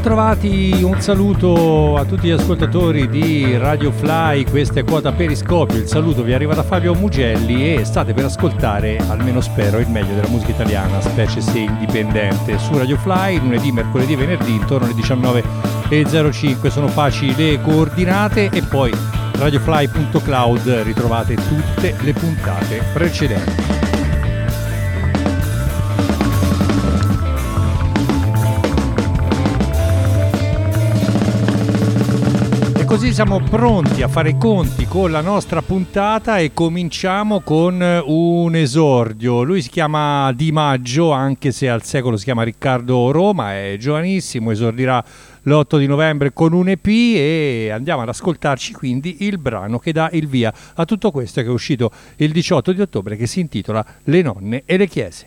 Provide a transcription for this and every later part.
Bentrovati, un saluto a tutti gli ascoltatori di Radio Fly, questa è Quota Periscopio, il saluto vi arriva da Fabio Mugelli e state per ascoltare, almeno spero, il meglio della musica italiana, specie se indipendente, su Radio Fly, lunedì, mercoledì e venerdì, intorno alle 19:05, sono facili le coordinate e poi radiofly.cloud ritrovate tutte le puntate precedenti. Così siamo pronti a fare i conti con la nostra puntata e cominciamo con un esordio. Lui si chiama Di Maggio, anche se al secolo si chiama Riccardo Roma, è giovanissimo, esordirà l'8 di novembre con un EP e andiamo ad ascoltarci quindi il brano che dà il via a tutto questo, che è uscito il 18 di ottobre, che si intitola Le nonne e le chiese.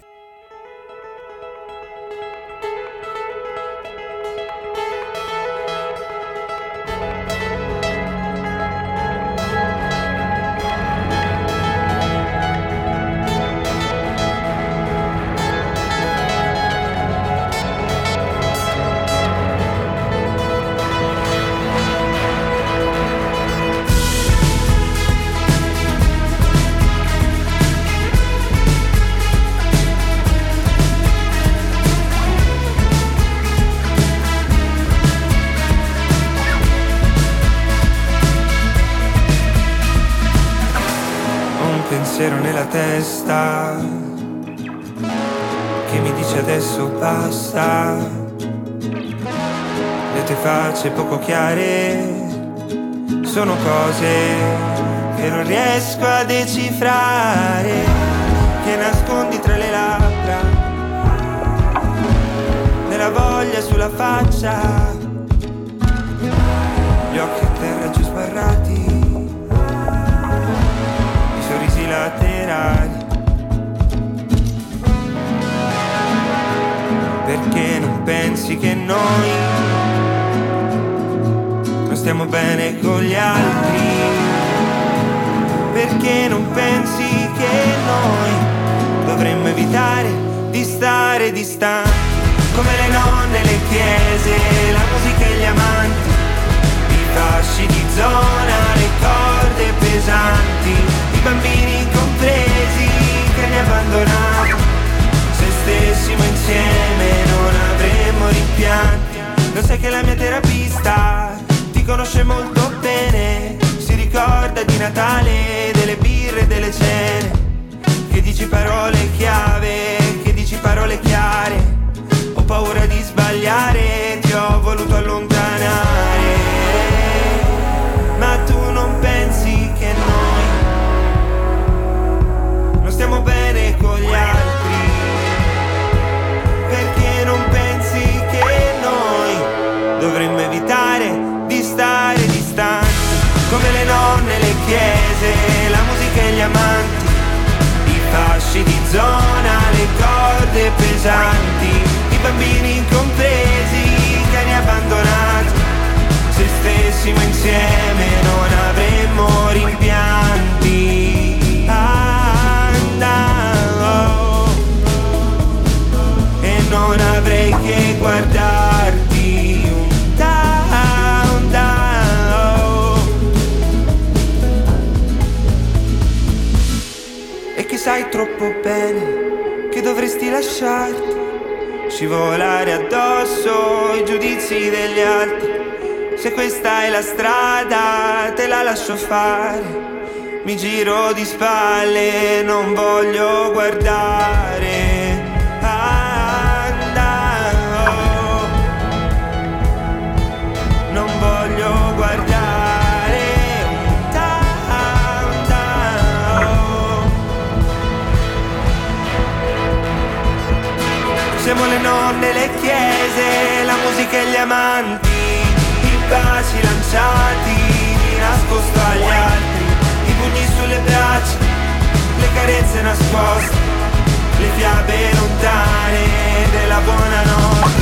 Nella testa che mi dice adesso basta, le tue facce poco chiare sono cose che non riesco a decifrare, che nascondi tra le labbra, nella voglia sulla faccia, gli occhi a terra giù sbarrati, sorrisi laterali. Perché non pensi che noi non stiamo bene con gli altri? Perché non pensi che noi dovremmo evitare di stare distanti, come le nonne e le chiese, la musica e gli amanti, i fasci di zona, le corde pesanti, i bambini incompresi che ne abbandonati. Se stessimo insieme non avremmo rimpianti. Lo sai che la mia terapista ti conosce molto bene, si ricorda di Natale, delle birre e delle cene, che dici parole chiave, che dici parole chiare. Ho paura di sbagliare, ti ho voluto allontanare, ma tu non pensi che noi non stiamo bene con gli altri? Perché non pensi che noi dovremmo evitare di stare distanti, come le nonne e le chiese, la musica e gli amanti, i fasci di zona, le corde pesanti, i bambini incompresi, i cani abbandonati. Se stessimo insieme non avremmo rimpianti. E non avrei che guardarti down, down. E che sai troppo bene che dovresti lasciarti, scivolare addosso i giudizi degli altri. Se questa è la strada te la lascio fare, mi giro di spalle, non voglio guardare. Non voglio guardare. Siamo le nonne e le chiese, la musica e gli amanti, i baci lanciati di nascosto agli altri, i pugni sulle braccia, le carezze nascoste, le fiabe lontane della buonanotte.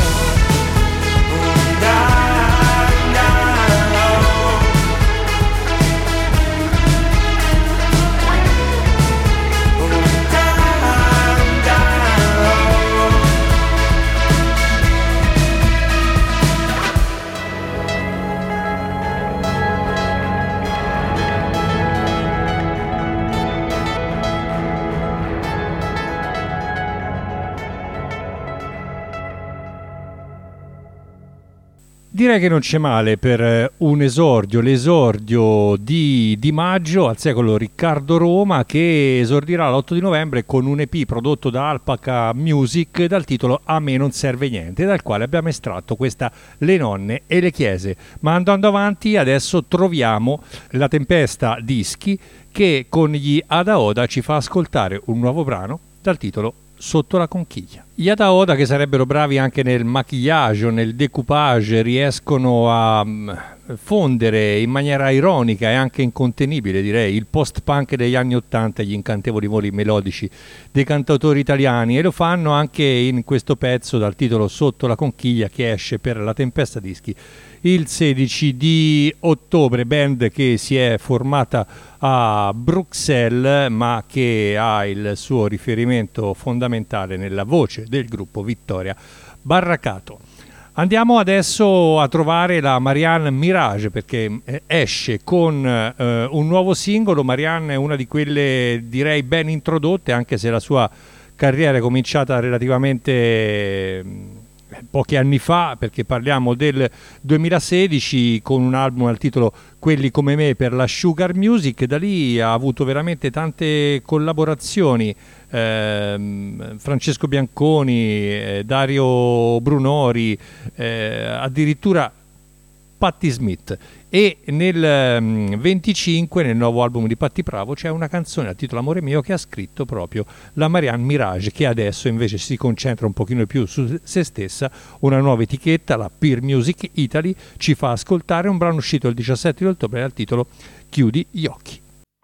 Direi che non c'è male per un esordio, l'esordio di maggio al secolo Riccardo Roma, che esordirà l'8 di novembre con un EP prodotto da Alpaca Music dal titolo A me non serve niente, dal quale abbiamo estratto questa Le nonne e le chiese. Ma andando avanti adesso troviamo la Tempesta Dischi, che con gli Ada Oda ci fa ascoltare un nuovo brano dal titolo Sotto la conchiglia. Gli Ada Oda, che sarebbero bravi anche nel maquillage o nel decoupage, riescono a fondere in maniera ironica e anche incontenibile, direi, il post-punk degli anni '80 e gli incantevoli voli melodici dei cantautori italiani, e lo fanno anche in questo pezzo dal titolo Sotto la conchiglia, che esce per la Tempesta Dischi il 16 di ottobre, band che si è formata a Bruxelles ma che ha il suo riferimento fondamentale nella voce del gruppo Vittoria Barracato. Andiamo adesso a trovare la Marianne Mirage, perché esce con un nuovo singolo. Marianne è una di quelle, direi, ben introdotte, anche se la sua carriera è cominciata relativamente pochi anni fa, perché parliamo del 2016 con un album al titolo Quelli come me per la Sugar Music. Da lì ha avuto veramente tante collaborazioni, Francesco Bianconi, Dario Brunori, addirittura Patti Smith. E nel 25, nel nuovo album di Patti Bravo, c'è una canzone a titolo Amore mio che ha scritto proprio la Marianne Mirage, che adesso invece si concentra un pochino più su se stessa. Una nuova etichetta, la Peer Music Italy, ci fa ascoltare un brano uscito il 17 di ottobre dal titolo Chiudi gli occhi.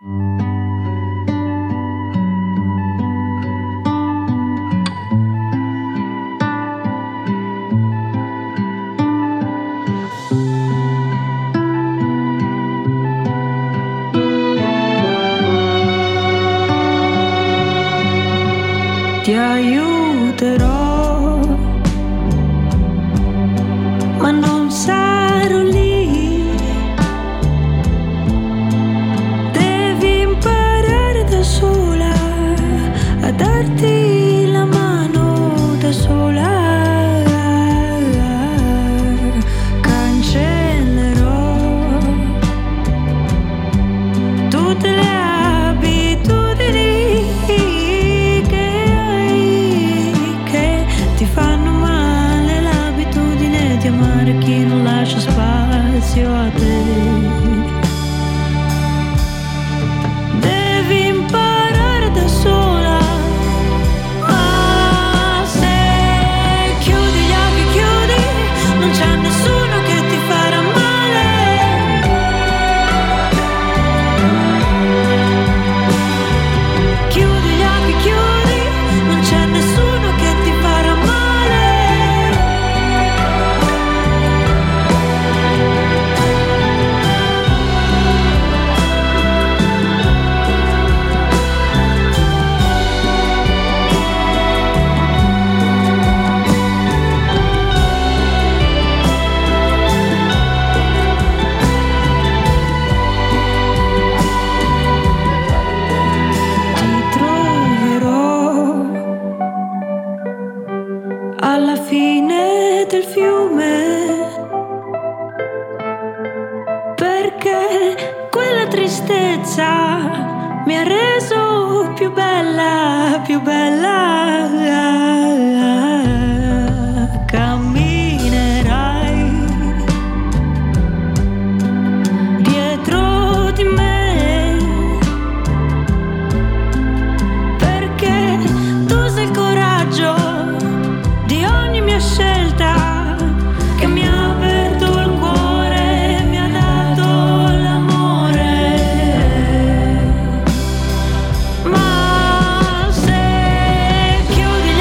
Ti aiuterò, ma non sarò lì. Devi imparare da sola a darti la mano da sola. Cancellerò tutte le chi non lascia spazio a te. Devi imparare da sola, ma se chiudi gli occhi, chiudi, non c'è nessuno che ti farà male. Chiudi gli occhi, chiudi, non c'è nessuno che ti farà male. Alla fine del fiume, perché quella tristezza mi ha reso più bella, più bella. Camminerai dietro di me, perché tu sei il coraggio di ogni mia scelta, che mi ha aperto il cuore, mi ha dato l'amore. Ma se chiudi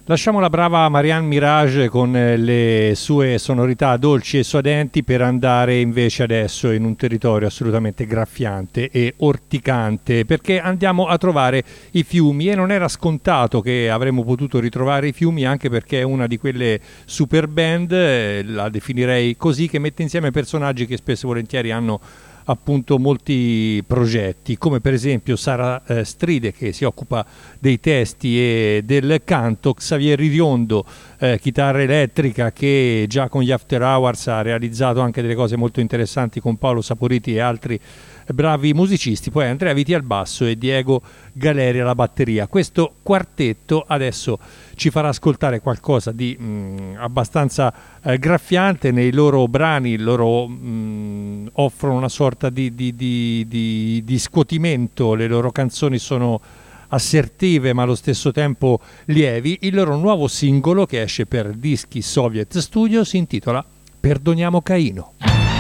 Lasciamo la brava Marianne Mirage con le sue sonorità dolci e suadenti per andare invece adesso in un territorio assolutamente graffiante e orticante, perché andiamo a trovare i fiumi, e non era scontato che avremmo potuto ritrovare i fiumi, anche perché è una di quelle super band, la definirei così, che mette insieme personaggi che spesso e volentieri hanno appunto molti progetti, come per esempio Sara Stride, che si occupa dei testi e del canto, Xavier Ririondo, chitarra elettrica, che già con gli After Hours ha realizzato anche delle cose molto interessanti con Paolo Saporiti e altri bravi musicisti, poi Andrea Viti al basso e Diego Galeri alla batteria. Questo quartetto adesso ci farà ascoltare qualcosa di abbastanza graffiante. Nei loro brani loro offrono una sorta di scuotimento, le loro canzoni sono assertive ma allo stesso tempo lievi. Il loro nuovo singolo, che esce per Dischi Soviet Studio, si intitola Perdoniamo Caino.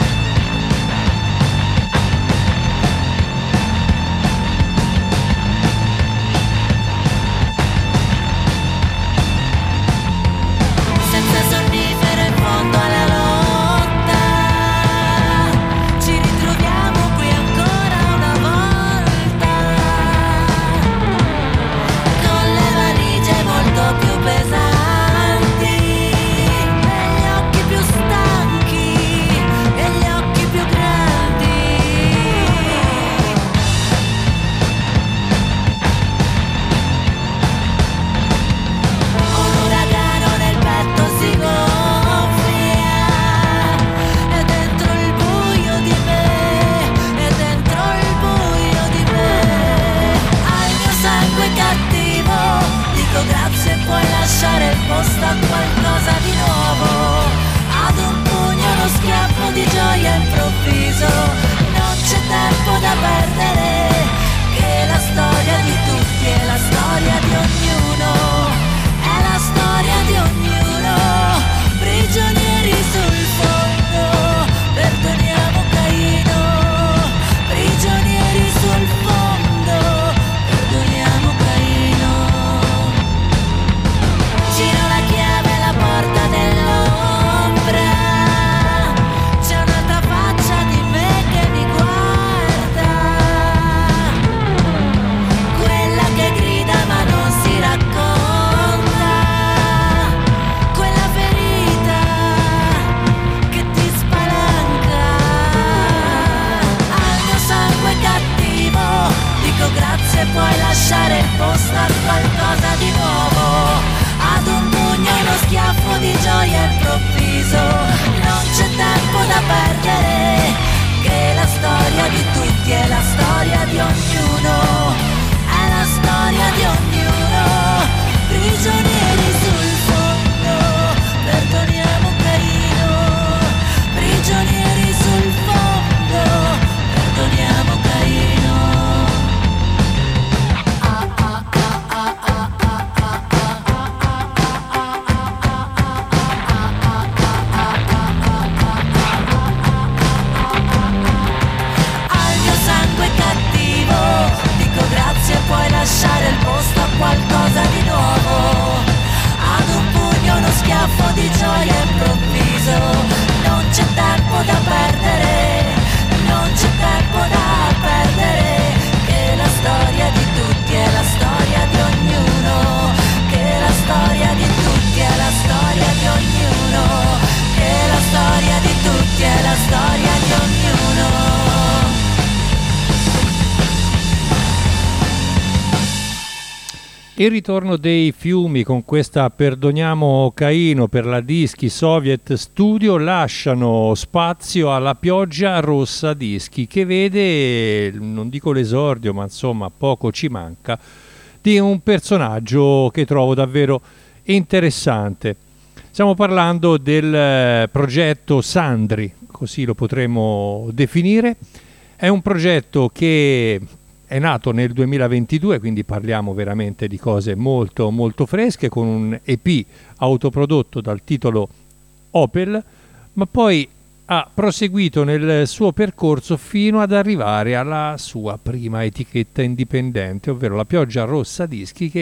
Il ritorno dei fiumi con questa Perdoniamo Caino per la Dischi Soviet Studio lasciano spazio alla Pioggia Rossa Dischi, che vede, non dico l'esordio, ma insomma poco ci manca, di un personaggio che trovo davvero interessante. Stiamo parlando del progetto Sandri, così lo potremmo definire. È un progetto che è nato nel 2022, quindi parliamo veramente di cose molto molto fresche, con un EP autoprodotto dal titolo Opel, ma poi ha proseguito nel suo percorso fino ad arrivare alla sua prima etichetta indipendente, ovvero la Pioggia Rossa Dischi, che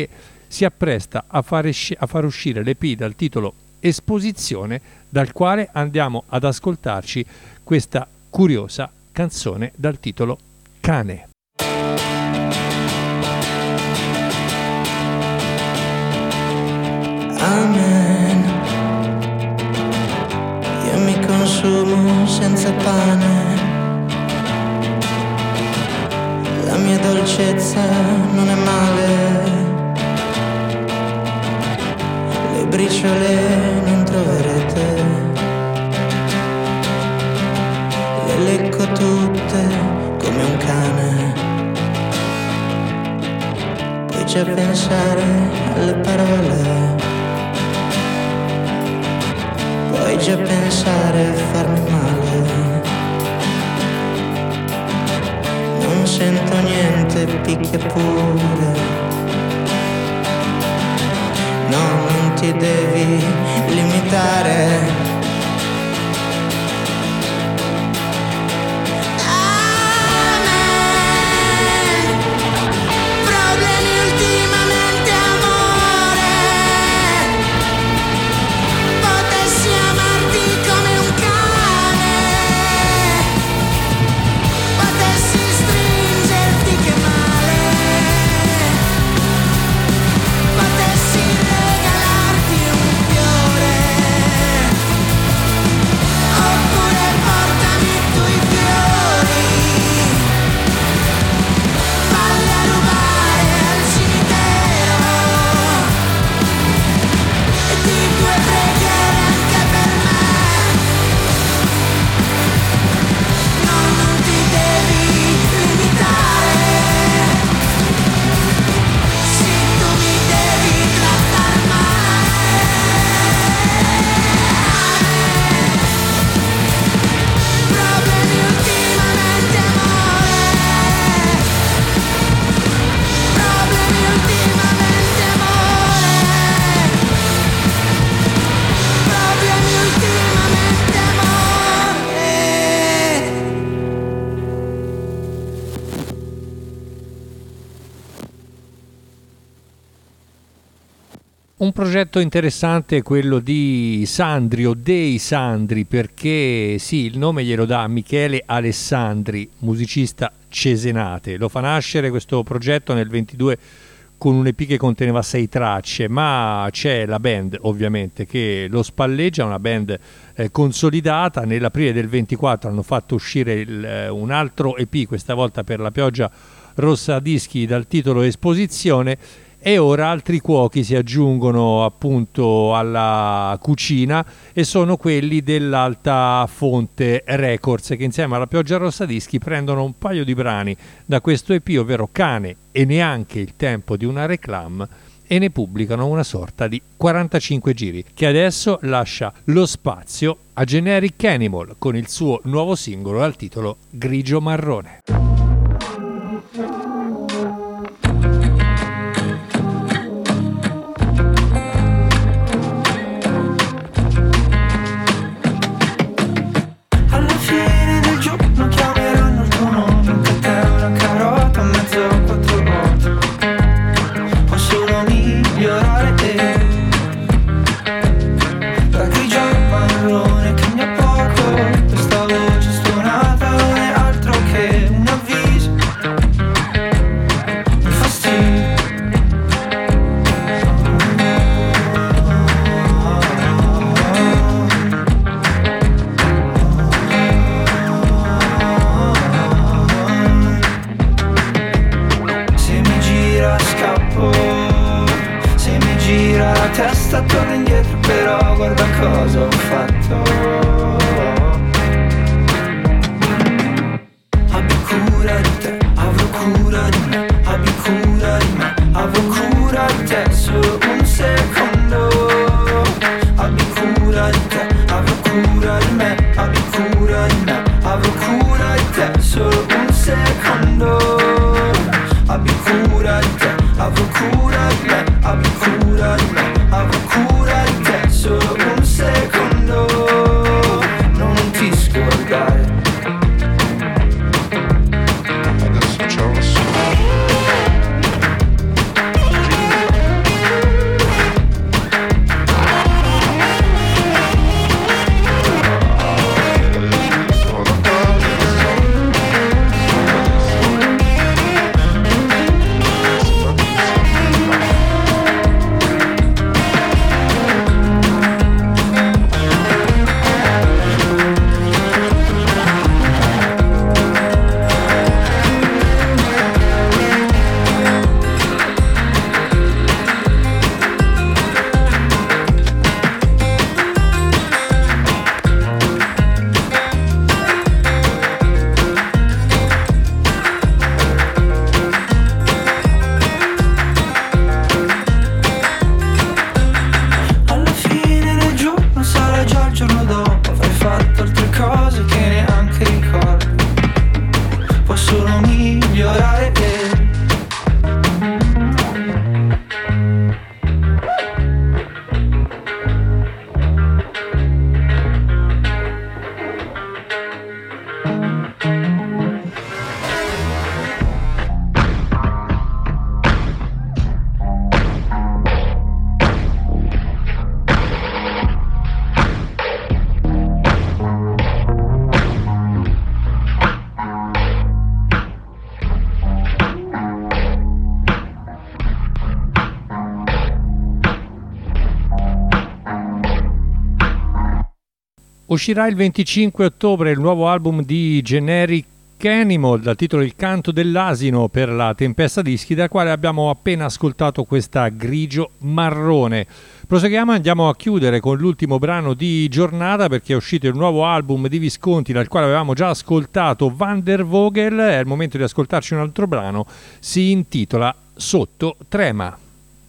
si appresta a far uscire l'EP dal titolo Esposizione, dal quale andiamo ad ascoltarci questa curiosa canzone dal titolo Cane. Amen. Io mi consumo senza pane. La mia dolcezza non è male. Le briciole non troverete. Le lecco tutte come un cane. Puoi già pensare alle parole. Puoi già pensare a farmi male. Non sento niente, picchia pure. No, non ti devi limitare. Un progetto interessante è quello di Sandri o dei Sandri, perché sì, il nome glielo dà Michele Alessandri, musicista cesenate. Lo fa nascere questo progetto nel 22 con un EP che conteneva 6 tracce, ma c'è la band ovviamente che lo spalleggia, una band consolidata. Nell'aprile del 24 hanno fatto uscire un altro EP, questa volta per la Pioggia Rossa Dischi, dal titolo Esposizione. E ora altri cuochi si aggiungono appunto alla cucina e sono quelli dell'Alta Fonte Records, che insieme alla Pioggia Rossa Dischi prendono un paio di brani da questo EP, ovvero Cane e Neanche il tempo di una reclam, e ne pubblicano una sorta di 45 giri, che adesso lascia lo spazio a Generic Animal con il suo nuovo singolo dal titolo Grigio Marrone. Uscirà il 25 ottobre il nuovo album di Generic Animal dal titolo Il canto dell'asino per la Tempesta Dischi, dal quale abbiamo appena ascoltato questa Grigio Marrone. Proseguiamo, andiamo a chiudere con l'ultimo brano di giornata, perché è uscito il nuovo album di Visconti dal quale avevamo già ascoltato Van der Vogel. È il momento di ascoltarci un altro brano, si intitola Sotto Trema.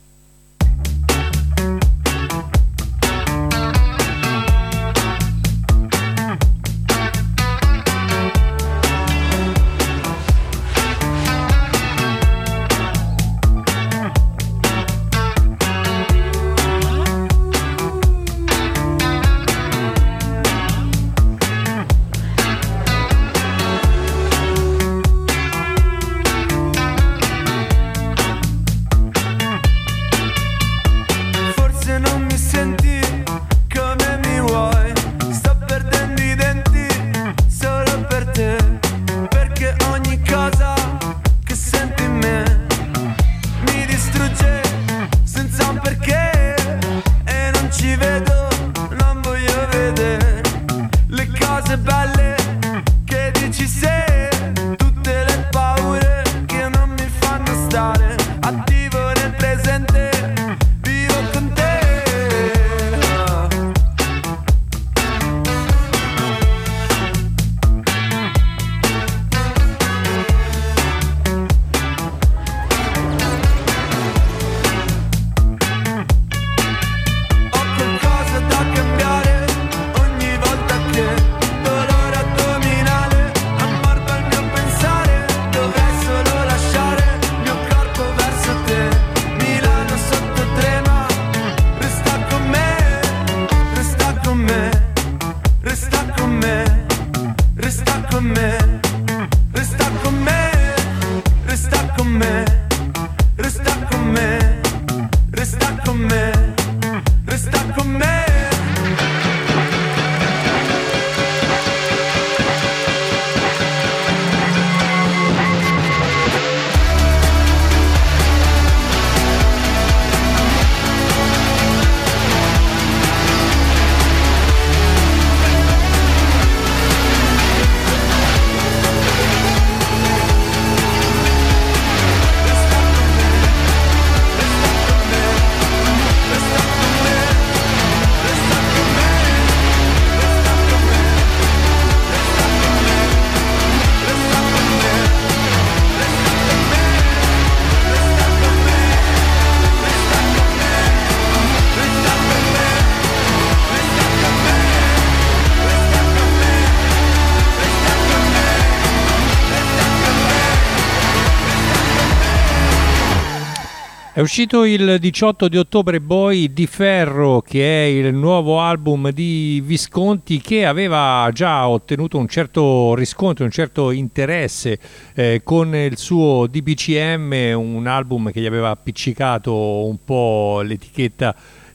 È uscito il 18 di ottobre Boi di Ferro, che è il nuovo album di Visconti, che aveva già ottenuto un certo riscontro, un certo interesse con il suo DPCM, un album che gli aveva appiccicato un po' l'etichetta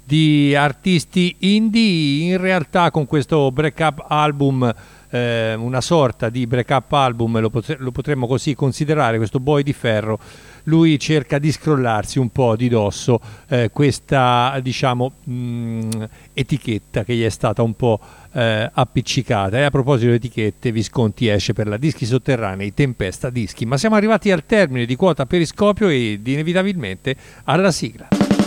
di artisti indie. In realtà con questo break-up album, una sorta di break-up album, lo potremmo così considerare, questo Boi di Ferro, lui cerca di scrollarsi un po' di dosso questa, diciamo, etichetta che gli è stata un po' appiccicata. E a proposito di etichette, Visconti esce per la Dischi Sotterranei Tempesta Dischi. Ma siamo arrivati al termine di quota Periscopio e inevitabilmente alla sigla.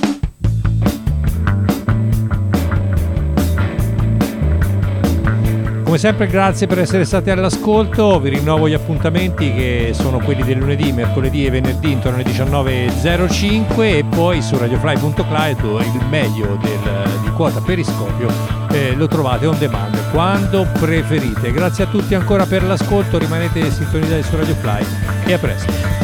Come sempre grazie per essere stati all'ascolto, vi rinnovo gli appuntamenti che sono quelli del lunedì, mercoledì e venerdì intorno alle 19.05 e poi su radiofly.cloud il meglio di quota Periscopio lo trovate on demand quando preferite. Grazie a tutti ancora per l'ascolto, rimanete sintonizzati su Radio Fly e a presto.